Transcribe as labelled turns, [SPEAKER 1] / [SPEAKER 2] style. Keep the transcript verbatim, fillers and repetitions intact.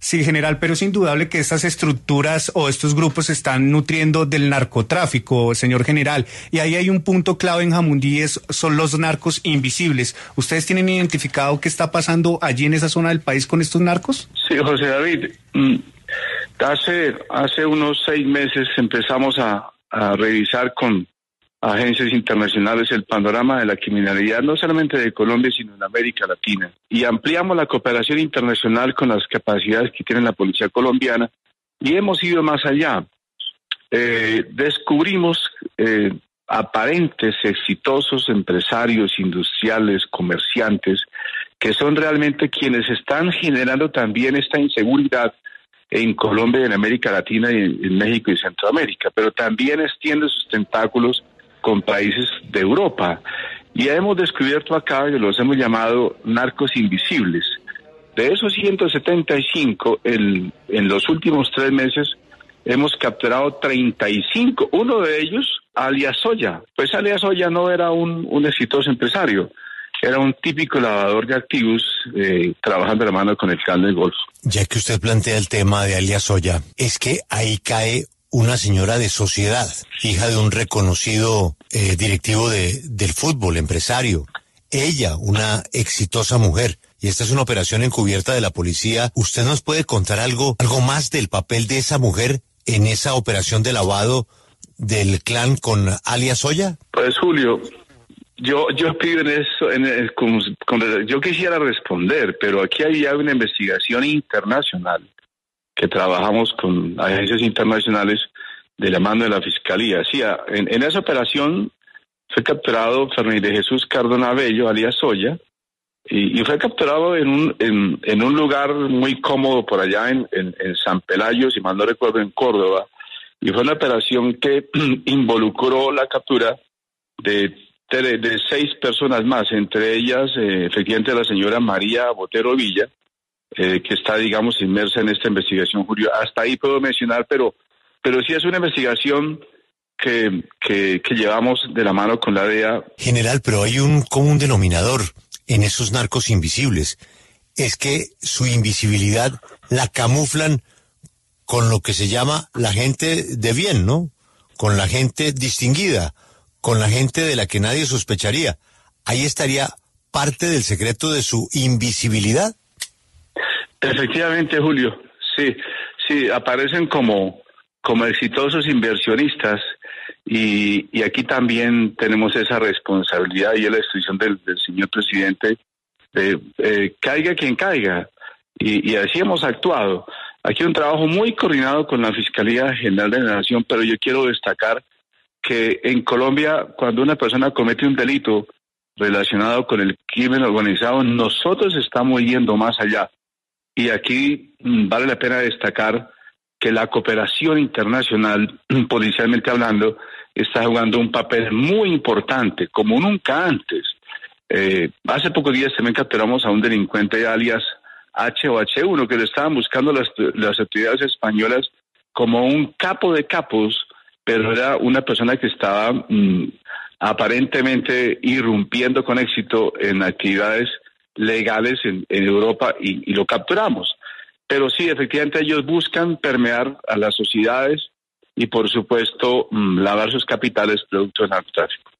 [SPEAKER 1] Sí, general, pero es indudable que estas estructuras o estos grupos se están nutriendo del narcotráfico, señor general. Y ahí hay un punto clave en Jamundí, es, son los narcos invisibles. ¿Ustedes tienen identificado qué está pasando allí en esa zona del país con estos narcos?
[SPEAKER 2] Sí, José David. Hace, hace unos seis meses empezamos a, a revisar con agencias internacionales el panorama de la criminalidad, no solamente de Colombia, sino en América Latina. Y ampliamos la cooperación internacional con las capacidades que tiene la policía colombiana y hemos ido más allá. Eh, descubrimos eh, aparentes exitosos empresarios, industriales, comerciantes, que son realmente quienes están generando también esta inseguridad en Colombia, en América Latina, y en, en México y Centroamérica, pero también extiende sus tentáculos con países de Europa. Y hemos descubierto acá, que los hemos llamado narcos invisibles. De esos ciento setenta y cinco, el, en los últimos tres meses hemos capturado treinta y cinco. Uno de ellos, alias Soya. Pues alias Soya no era un, un exitoso empresario, era un típico lavador de activos, eh, trabajando de la mano con el clan del Golfo.
[SPEAKER 3] Ya que usted plantea el tema de alias Soya, es que ahí cae una señora de sociedad, hija de un reconocido eh, directivo de, del fútbol, empresario. Ella, una exitosa mujer. Y esta es una operación encubierta de la policía. ¿Usted nos puede contar algo, algo más del papel de esa mujer en esa operación de lavado del clan con alias Soya?
[SPEAKER 2] Pues, Julio, yo yo pido en eso, en el, con, con, yo quisiera responder, pero aquí había una investigación internacional que trabajamos con agencias internacionales de la mano de la Fiscalía. Sí, en, en esa operación fue capturado Fernández de Jesús Cardona Bello, alias Soya, y, y fue capturado en un en, en un lugar muy cómodo por allá en, en, en San Pelayo, si mal no recuerdo, en Córdoba, y fue una operación que involucró la captura de, de, de seis personas más, entre ellas, eh, efectivamente, la señora María Botero Villa, Eh, que está, digamos, inmersa en esta investigación, Julio. Hasta ahí puedo mencionar, pero pero sí es una investigación que, que, que llevamos de la mano con la D E A.
[SPEAKER 3] General, pero hay un común denominador en esos narcos invisibles. Es que su invisibilidad la camuflan con lo que se llama la gente de bien, ¿no? Con la gente distinguida, con la gente de la que nadie sospecharía. Ahí estaría parte del secreto de su invisibilidad.
[SPEAKER 2] Efectivamente, Julio, sí, sí, aparecen como, como exitosos inversionistas y, y aquí también tenemos esa responsabilidad y es la instrucción del, del señor presidente de eh, caiga quien caiga y, y así hemos actuado. Aquí hay un trabajo muy coordinado con la Fiscalía General de la Nación, pero yo quiero destacar que en Colombia, cuando una persona comete un delito relacionado con el crimen organizado, nosotros estamos yendo más allá. Y aquí mm, vale la pena destacar que la cooperación internacional, policialmente hablando, está jugando un papel muy importante, como nunca antes. Eh, hace pocos días también capturamos a un delincuente alias H o H uno, que le estaban buscando las, las autoridades españolas como un capo de capos, pero era una persona que estaba mm, aparentemente irrumpiendo con éxito en actividades legales en, en Europa y, y lo capturamos. Pero sí, efectivamente ellos buscan permear a las sociedades y por supuesto mmm, lavar sus capitales producto del narcotráfico.